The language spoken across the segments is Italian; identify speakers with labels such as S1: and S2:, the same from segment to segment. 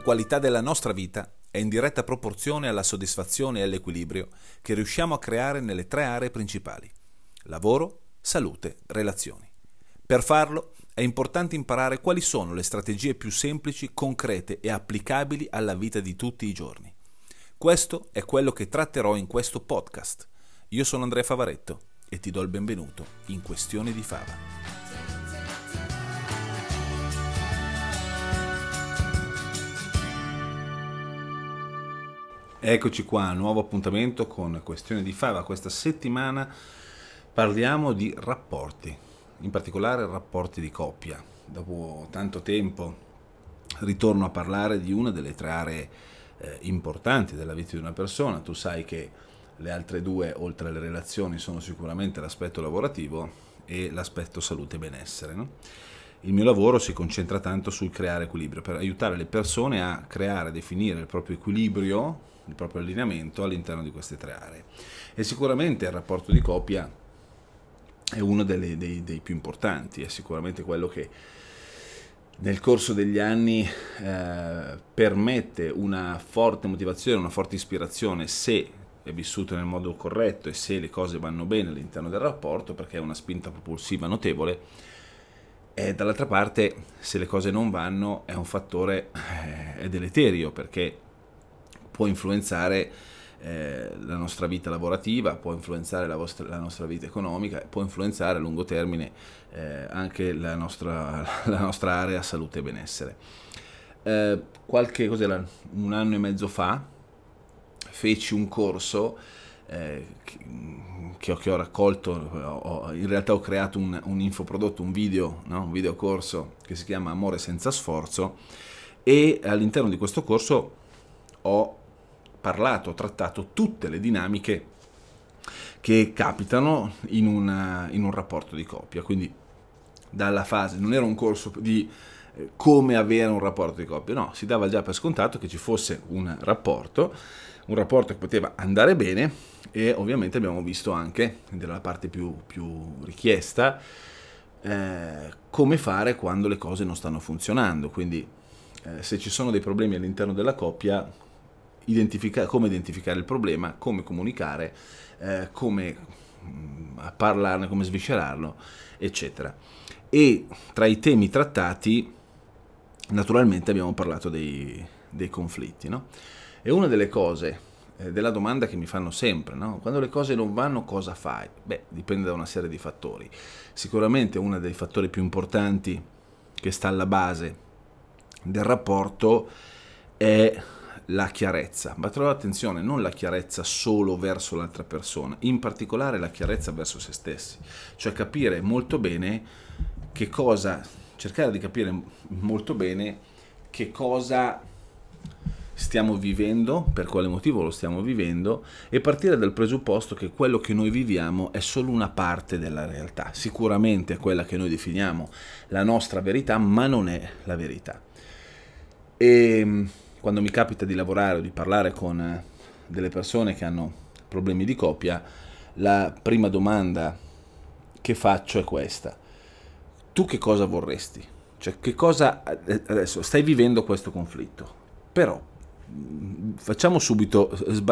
S1: qualità della nostra vita è in diretta proporzione alla soddisfazione e all'equilibrio che riusciamo a creare nelle tre aree principali: lavoro, salute, relazioni. Per farlo è importante imparare quali sono le strategie più semplici, concrete e applicabili alla vita di tutti i giorni. Questo è quello che tratterò in questo podcast. Io sono Andrea Favaretto e ti do il benvenuto in Questioni di Fava. Eccoci qua, nuovo appuntamento con Questioni di Fava. Questa settimana parliamo di rapporti, in particolare rapporti di coppia. Dopo tanto tempo ritorno a parlare di una delle tre aree importanti della vita di una persona. Tu sai che le altre due, oltre alle relazioni, sono sicuramente l'aspetto lavorativo e l'aspetto salute e benessere, no? Il mio lavoro si concentra tanto sul creare equilibrio, per aiutare le persone a creare, a definire il proprio equilibrio, il proprio allineamento all'interno di queste tre aree. E sicuramente il rapporto di coppia è uno dei più importanti, è sicuramente quello che nel corso degli anni permette una forte motivazione, una forte ispirazione, se è vissuto nel modo corretto e se le cose vanno bene all'interno del rapporto, perché è una spinta propulsiva notevole. E dall'altra parte, se le cose non vanno, è un fattore è deleterio, perché può influenzare la nostra vita lavorativa, può influenzare la nostra vita economica, può influenzare a lungo termine anche la nostra area salute e benessere. Un anno e mezzo fa feci un corso che ho raccolto, in realtà ho creato un infoprodotto, un video corso che si chiama Amore senza sforzo, e all'interno di questo corso ho trattato tutte le dinamiche che capitano in un rapporto di coppia. Quindi dalla fase, non era un corso di come avere un rapporto di coppia, no, si dava già per scontato che ci fosse un rapporto che poteva andare bene, e ovviamente abbiamo visto anche, della parte più richiesta, come fare quando le cose non stanno funzionando. Quindi se ci sono dei problemi all'interno della coppia, come identificare il problema, come comunicare, come parlarne, come sviscerarlo, eccetera. E tra i temi trattati, naturalmente, abbiamo parlato dei conflitti, no? E una delle cose, della domanda che mi fanno sempre, no? Quando le cose non vanno, cosa fai? Beh, dipende da una serie di fattori. Sicuramente uno dei fattori più importanti che sta alla base del rapporto è la chiarezza, ma trovate attenzione, non la chiarezza solo verso l'altra persona, in particolare la chiarezza verso se stessi, cioè capire molto bene cercare di capire molto bene che cosa stiamo vivendo, per quale motivo lo stiamo vivendo, e partire dal presupposto che quello che noi viviamo è solo una parte della realtà. Sicuramente è quella che noi definiamo la nostra verità, ma non è la verità. E quando mi capita di lavorare o di parlare con delle persone che hanno problemi di coppia, la prima domanda che faccio è questa: tu che cosa vorresti? Cioè, adesso stai vivendo questo conflitto, però facciamo subito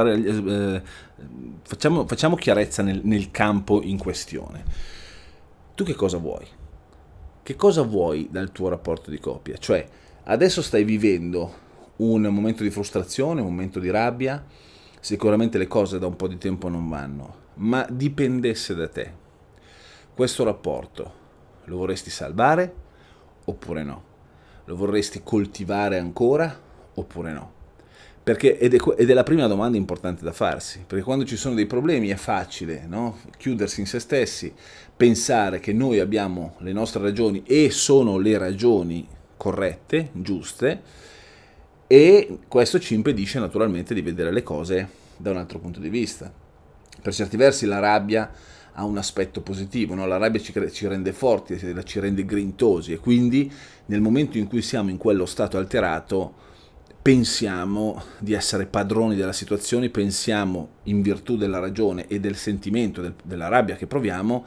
S1: facciamo chiarezza nel campo in questione. Tu che cosa vuoi? Che cosa vuoi dal tuo rapporto di coppia? Cioè, adesso stai vivendo un momento di frustrazione, un momento di rabbia, sicuramente le cose da un po' di tempo non vanno, ma dipendesse da te, questo rapporto lo vorresti salvare oppure no? Lo vorresti coltivare ancora oppure no? Ed è la prima domanda importante da farsi, perché quando ci sono dei problemi è facile, no? Chiudersi in se stessi, pensare che noi abbiamo le nostre ragioni e sono le ragioni corrette, giuste, e questo ci impedisce naturalmente di vedere le cose da un altro punto di vista. Per certi versi la rabbia ha un aspetto positivo, no? La rabbia ci rende forti, ci rende grintosi, e quindi nel momento in cui siamo in quello stato alterato pensiamo di essere padroni della situazione, pensiamo, in virtù della ragione e del sentimento della rabbia che proviamo,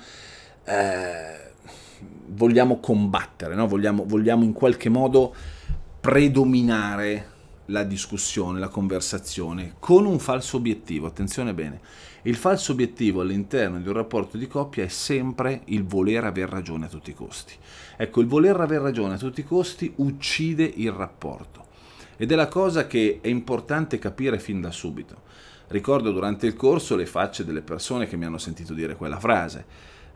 S1: vogliamo combattere, no? Vogliamo in qualche modo predominare la discussione, la conversazione con un falso obiettivo. Attenzione bene, il falso obiettivo all'interno di un rapporto di coppia è sempre il voler aver ragione a tutti i costi. Ecco, il voler aver ragione a tutti i costi uccide il rapporto, ed è la cosa che è importante capire fin da subito. Ricordo durante il corso le facce delle persone che mi hanno sentito dire quella frase.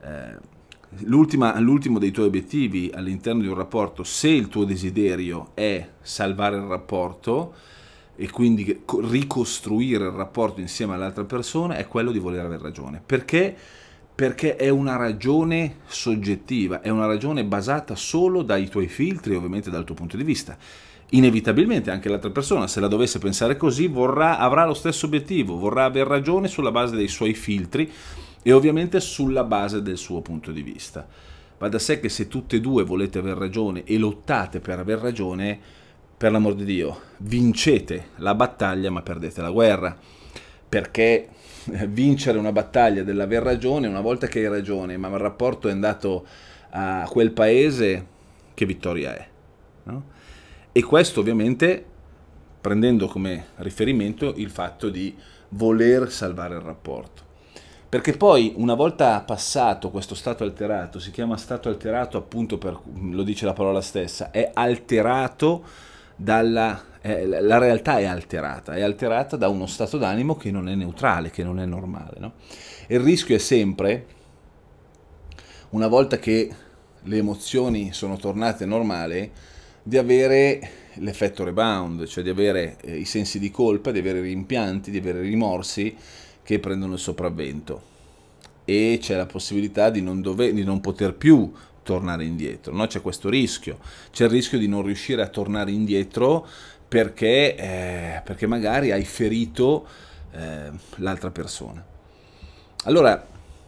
S1: L'ultimo dei tuoi obiettivi all'interno di un rapporto, se il tuo desiderio è salvare il rapporto e quindi ricostruire il rapporto insieme all'altra persona, è quello di voler aver ragione. Perché? Perché è una ragione soggettiva, è una ragione basata solo dai tuoi filtri, ovviamente dal tuo punto di vista. Inevitabilmente anche l'altra persona, se la dovesse pensare così, avrà lo stesso obiettivo, vorrà aver ragione sulla base dei suoi filtri e ovviamente sulla base del suo punto di vista. Va da sé che se tutte e due volete aver ragione e lottate per aver ragione, per l'amor di Dio, vincete la battaglia ma perdete la guerra, perché vincere una battaglia dell'aver ragione, una volta che hai ragione ma il rapporto è andato a quel paese, che vittoria è, no? E questo ovviamente prendendo come riferimento il fatto di voler salvare il rapporto. Perché poi, una volta passato questo stato alterato, si chiama stato alterato appunto lo dice la parola stessa, è alterato la realtà è alterata da uno stato d'animo che non è neutrale, che non è normale, no? E il rischio è sempre, una volta che le emozioni sono tornate normali, di avere l'effetto rebound, cioè di avere i sensi di colpa, di avere rimpianti, di avere rimorsi che prendono il sopravvento, e c'è la possibilità di non poter più tornare indietro, no? C'è questo rischio, c'è il rischio di non riuscire a tornare indietro perché magari hai ferito l'altra persona. Allora,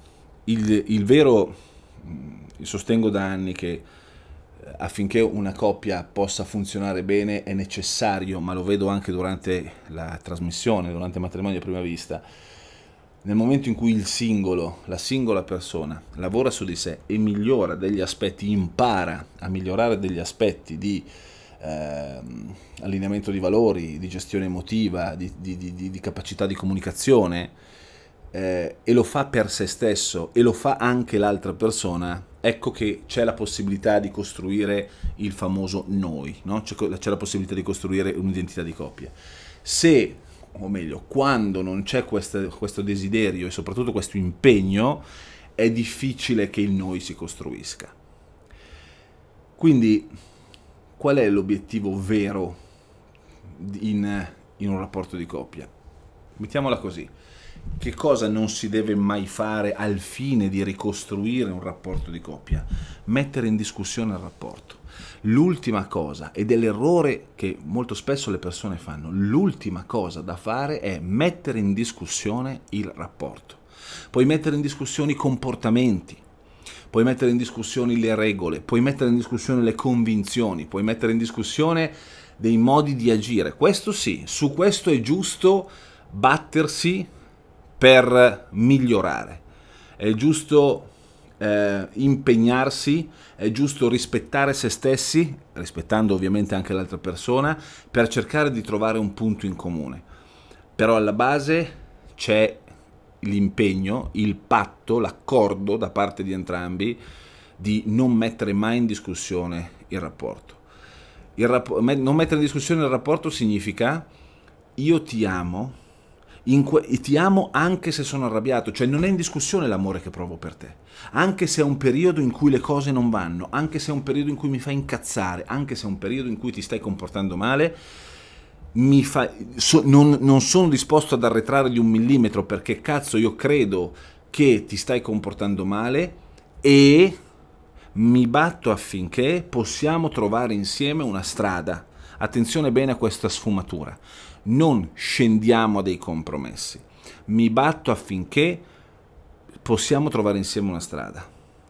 S1: io sostengo da anni che affinché una coppia possa funzionare bene è necessario, ma lo vedo anche durante la trasmissione, durante il matrimonio a prima vista, nel momento in cui la singola persona lavora su di sé e migliora degli aspetti, impara a migliorare degli aspetti di allineamento di valori, di gestione emotiva, di capacità di comunicazione, e lo fa per se stesso e lo fa anche l'altra persona, ecco che c'è la possibilità di costruire il famoso noi, no? C'è la possibilità di costruire un'identità di coppia. O meglio, quando non c'è questo desiderio e soprattutto questo impegno, è difficile che il noi si costruisca. Quindi, qual è l'obiettivo vero in un rapporto di coppia? Mettiamola così. Che cosa non si deve mai fare al fine di ricostruire un rapporto di coppia? Mettere in discussione il rapporto. L'ultima cosa, ed è l'errore che molto spesso le persone fanno, l'ultima cosa da fare è mettere in discussione il rapporto. Puoi mettere in discussione i comportamenti, puoi mettere in discussione le regole, puoi mettere in discussione le convinzioni, puoi mettere in discussione dei modi di agire. Questo sì, su questo è giusto battersi per migliorare, è giusto impegnarsi, è giusto rispettare se stessi, rispettando ovviamente anche l'altra persona, per cercare di trovare un punto in comune. Però alla base c'è l'impegno, il patto, l'accordo da parte di entrambi di non mettere mai in discussione il rapporto. Non mettere in discussione il rapporto significa: io ti amo, ti amo anche se sono arrabbiato, cioè non è in discussione l'amore che provo per te, anche se è un periodo in cui le cose non vanno, anche se è un periodo in cui mi fai incazzare, anche se è un periodo in cui ti stai comportando male, non sono disposto ad arretrare di 1 millimetro, perché cazzo io credo che ti stai comportando male e mi batto affinché possiamo trovare insieme una strada. Attenzione bene a questa sfumatura. Non scendiamo a dei compromessi. Mi batto affinché possiamo trovare insieme una strada.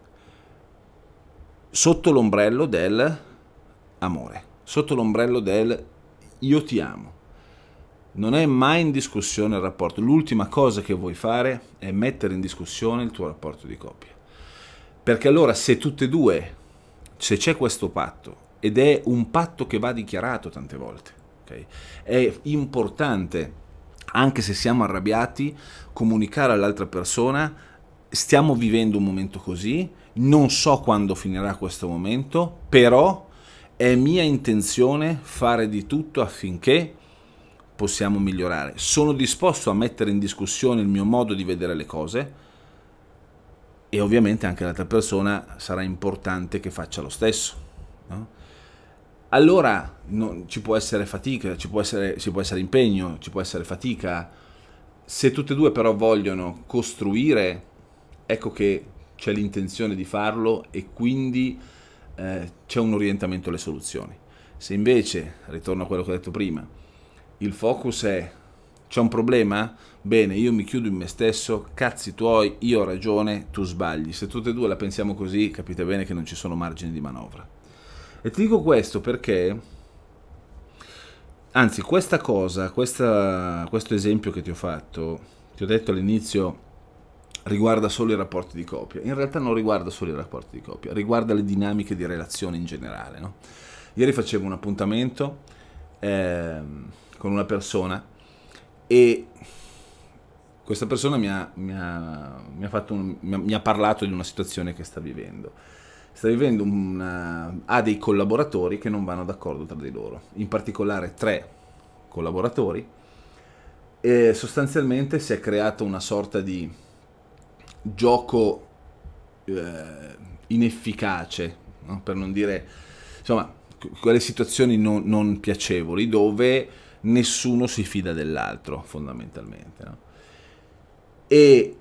S1: Sotto l'ombrello del amore, sotto l'ombrello del io ti amo. Non è mai in discussione il rapporto. L'ultima cosa che vuoi fare è mettere in discussione il tuo rapporto di coppia. Perché allora se tutte e due, se c'è questo patto, ed è un patto che va dichiarato tante volte, ok? È importante, anche se siamo arrabbiati, comunicare all'altra persona: stiamo vivendo un momento così, non so quando finirà questo momento, però è mia intenzione fare di tutto affinché possiamo migliorare. Sono disposto a mettere in discussione il mio modo di vedere le cose, e ovviamente anche l'altra persona sarà importante che faccia lo stesso, no? Allora ci può essere fatica, ci può essere impegno, ci può essere fatica. Se tutte e due però vogliono costruire, ecco che c'è l'intenzione di farlo, e quindi c'è un orientamento alle soluzioni. Se invece, ritorno a quello che ho detto prima, il focus è: c'è un problema? Bene, io mi chiudo in me stesso, cazzi tuoi, io ho ragione, tu sbagli. Se tutte e due la pensiamo così, capite bene che non ci sono margini di manovra. E ti dico questo perché, anzi, questa cosa, questo esempio che ti ho fatto, ti ho detto all'inizio, riguarda solo i rapporti di coppia. In realtà non riguarda solo i rapporti di coppia, riguarda le dinamiche di relazione in generale, no? Ieri facevo un appuntamento con una persona, e questa persona mi ha parlato di una situazione che sta vivendo. Sta vivendo ha dei collaboratori che non vanno d'accordo tra di loro, in particolare 3 collaboratori, e sostanzialmente si è creata una sorta di gioco inefficace, no? Per non dire, insomma, quelle situazioni non piacevoli dove nessuno si fida dell'altro, fondamentalmente, no? E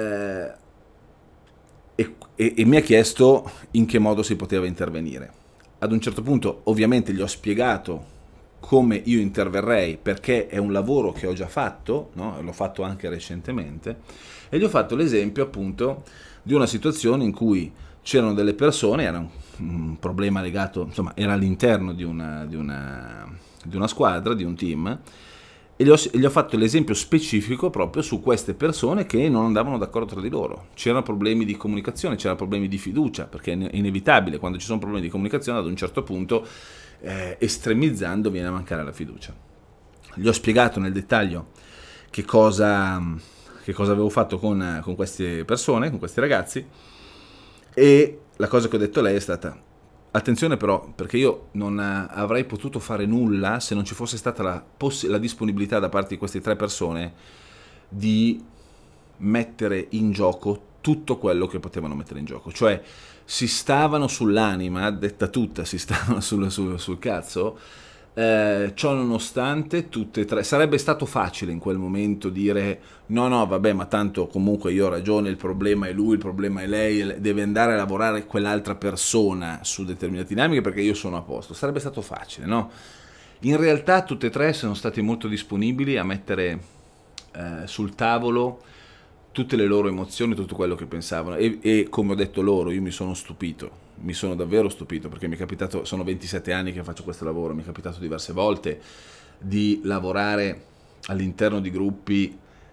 S1: mi ha chiesto in che modo si poteva intervenire. Ad un certo punto ovviamente gli ho spiegato come io interverrei, perché è un lavoro che ho già fatto, no? L'ho fatto anche recentemente, e gli ho fatto l'esempio appunto di una situazione in cui c'erano delle persone, era un problema legato, insomma, era all'interno di una squadra, di un team, e gli ho fatto l'esempio specifico proprio su queste persone che non andavano d'accordo tra di loro. C'erano problemi di comunicazione, c'erano problemi di fiducia, perché è inevitabile, quando ci sono problemi di comunicazione ad un certo punto, estremizzando, viene a mancare la fiducia. Gli ho spiegato nel dettaglio che cosa avevo fatto con queste persone, con questi ragazzi, e la cosa che ho detto a lei è stata: attenzione però, perché io non avrei potuto fare nulla se non ci fosse stata la disponibilità da parte di queste 3 persone di mettere in gioco tutto quello che potevano mettere in gioco. Cioè, si stavano sull'anima, detta tutta, si stavano sul cazzo. Ciò nonostante, tutte e 3, sarebbe stato facile in quel momento dire: no, vabbè, ma tanto comunque io ho ragione, il problema è lui, il problema è lei, deve andare a lavorare quell'altra persona su determinate dinamiche perché io sono a posto. Sarebbe stato facile, no? In realtà tutte e 3 sono stati molto disponibili a mettere sul tavolo tutte le loro emozioni, tutto quello che pensavano, e come ho detto loro, io mi sono stupito, mi sono davvero stupito, perché mi è capitato, sono 27 anni che faccio questo lavoro, mi è capitato diverse volte di lavorare all'interno di gruppi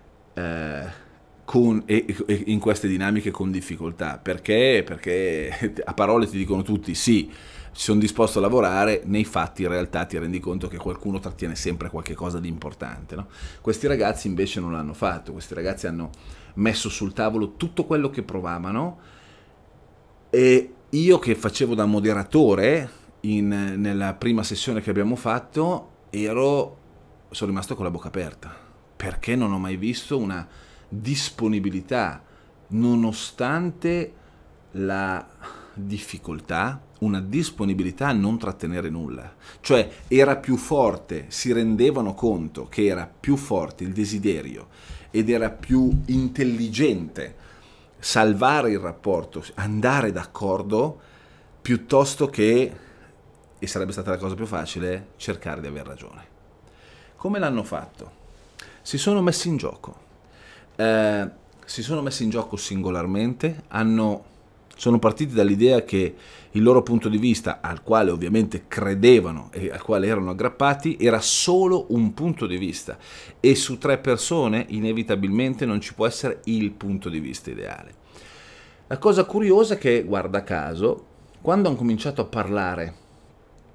S1: in queste dinamiche con difficoltà. Perché a parole ti dicono tutti sì, sono disposto a lavorare, nei fatti in realtà ti rendi conto che qualcuno trattiene sempre qualche cosa di importante, no? Questi ragazzi invece non l'hanno fatto, questi ragazzi hanno messo sul tavolo tutto quello che provavano, e io che facevo da moderatore nella prima sessione che abbiamo fatto sono rimasto con la bocca aperta, perché non ho mai visto una disponibilità, nonostante la difficoltà, una disponibilità a non trattenere nulla. Cioè era più forte, si rendevano conto che era più forte il desiderio ed era più intelligente salvare il rapporto, andare d'accordo, piuttosto che, e sarebbe stata la cosa più facile, cercare di aver ragione. Come l'hanno fatto? Si sono messi in gioco. Si sono messi in gioco singolarmente, sono partiti dall'idea che il loro punto di vista, al quale ovviamente credevano e al quale erano aggrappati, era solo un punto di vista, e su 3 persone inevitabilmente non ci può essere il punto di vista ideale. La cosa curiosa è che, guarda caso, quando hanno cominciato a parlare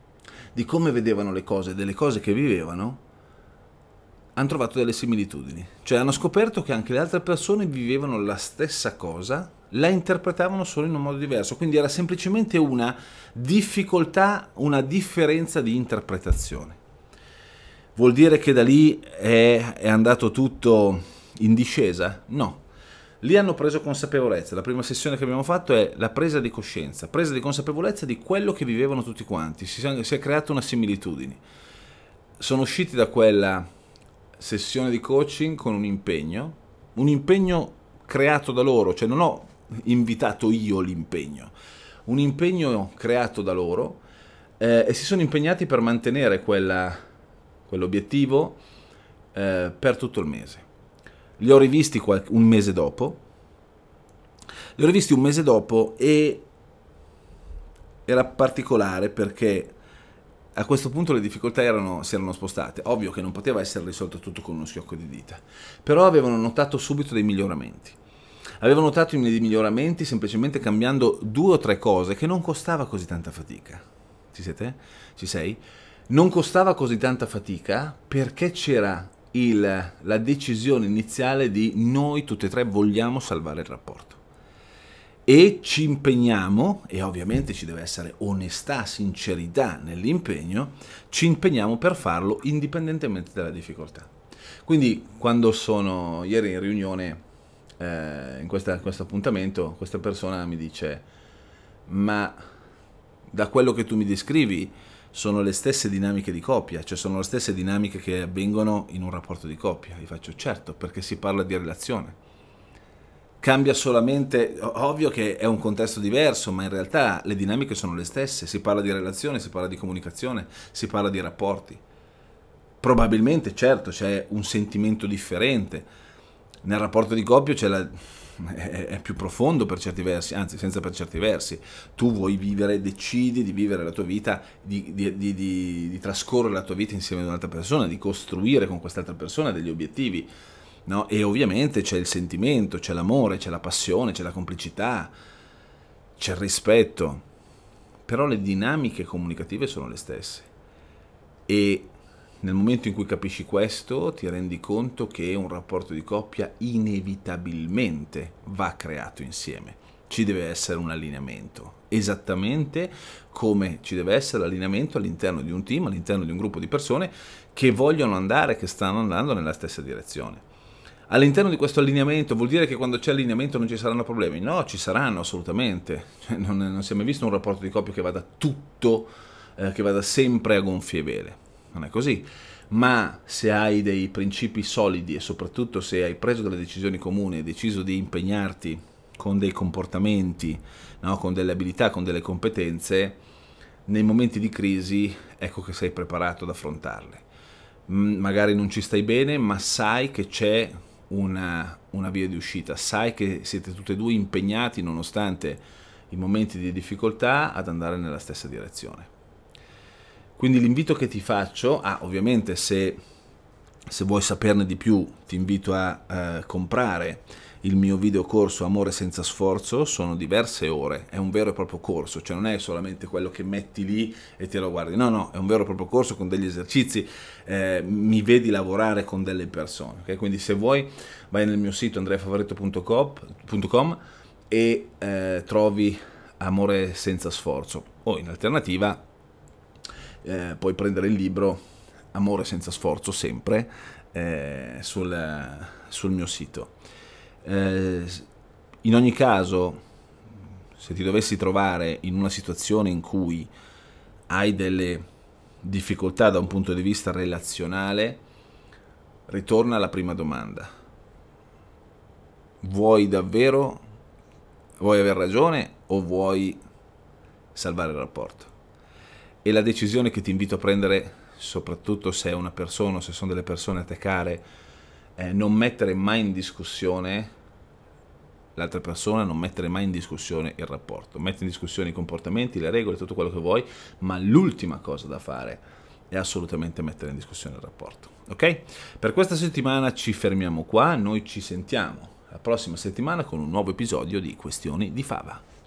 S1: di come vedevano le cose, delle cose che vivevano, hanno trovato delle similitudini. Cioè hanno scoperto che anche le altre persone vivevano la stessa cosa, la interpretavano solo in un modo diverso. Quindi era semplicemente una difficoltà, una differenza di interpretazione. Vuol dire che da lì è andato tutto in discesa? No. Lì hanno preso consapevolezza. La prima sessione che abbiamo fatto è la presa di coscienza, presa di consapevolezza di quello che vivevano tutti quanti. Si è creata una similitudine. Sono usciti da quella sessione di coaching con un impegno creato da loro, cioè non ho invitato io l'impegno, un impegno creato da loro, e si sono impegnati per mantenere quell'obiettivo per tutto il mese. Li ho rivisti un mese dopo e era particolare perché a questo punto le difficoltà si erano spostate. Ovvio che non poteva essere risolto tutto con uno schiocco di dita, però avevano notato subito dei miglioramenti. Avevano notato dei miglioramenti semplicemente cambiando 2 o 3 cose che non costava così tanta fatica. Ci siete? Ci sei? Non costava così tanta fatica perché c'era la decisione iniziale di noi tutti e 3 vogliamo salvare il rapporto. E ci impegniamo, e ovviamente ci deve essere onestà, sincerità nell'impegno, ci impegniamo per farlo indipendentemente dalla difficoltà. Quindi quando sono ieri in riunione, in questo appuntamento, questa persona mi dice: ma da quello che tu mi descrivi sono le stesse dinamiche di coppia, cioè sono le stesse dinamiche che avvengono in un rapporto di coppia? Gli faccio: certo, perché si parla di relazione. Cambia solamente, ovvio che è un contesto diverso, ma in realtà le dinamiche sono le stesse. Si parla di relazione, si parla di comunicazione, si parla di rapporti. Probabilmente, certo, c'è un sentimento differente. Nel rapporto di coppia è più profondo per certi versi, anzi senza per certi versi. Tu vuoi decidi di vivere la tua vita, di trascorrere la tua vita insieme ad un'altra persona, di costruire con quest'altra persona degli obiettivi. No? E ovviamente c'è il sentimento, c'è l'amore, c'è la passione, c'è la complicità, c'è il rispetto, però le dinamiche comunicative sono le stesse. E nel momento in cui capisci questo, ti rendi conto che un rapporto di coppia inevitabilmente va creato insieme. Ci deve essere un allineamento, esattamente come ci deve essere l'allineamento all'interno di un team, all'interno di un gruppo di persone che vogliono andare, che stanno andando nella stessa direzione. All'interno di questo allineamento vuol dire che quando c'è allineamento non ci saranno problemi? No, ci saranno assolutamente. Cioè, non si è mai visto un rapporto di coppia che vada tutto, che vada sempre a gonfie vele. Non è così. Ma se hai dei principi solidi e soprattutto se hai preso delle decisioni comuni, hai deciso di impegnarti con dei comportamenti, no, con delle abilità, con delle competenze, nei momenti di crisi ecco che sei preparato ad affrontarle. Magari non ci stai bene, ma sai che c'è una via di uscita, sai che siete tutti e 2 impegnati nonostante i momenti di difficoltà ad andare nella stessa direzione. Quindi l'invito che ti faccio, ovviamente se vuoi saperne di più ti invito a comprare il mio videocorso Amore senza sforzo, sono diverse ore, è un vero e proprio corso, cioè non è solamente quello che metti lì e te lo guardi, no, è un vero e proprio corso con degli esercizi, mi vedi lavorare con delle persone, okay? Quindi se vuoi vai nel mio sito andreafavoretto.com e trovi Amore senza sforzo, o in alternativa puoi prendere il libro Amore senza sforzo sempre sul mio sito. In ogni caso, se ti dovessi trovare in una situazione in cui hai delle difficoltà da un punto di vista relazionale, ritorna alla prima domanda: vuoi aver ragione o vuoi salvare il rapporto? E la decisione che ti invito a prendere, soprattutto se è una persona, se sono delle persone a te care, non mettere mai in discussione l'altra persona, non mettere mai in discussione il rapporto, metti in discussione i comportamenti, le regole, tutto quello che vuoi, ma l'ultima cosa da fare è assolutamente mettere in discussione il rapporto, ok? Per questa settimana ci fermiamo qua, noi ci sentiamo la prossima settimana con un nuovo episodio di Questioni di Fava.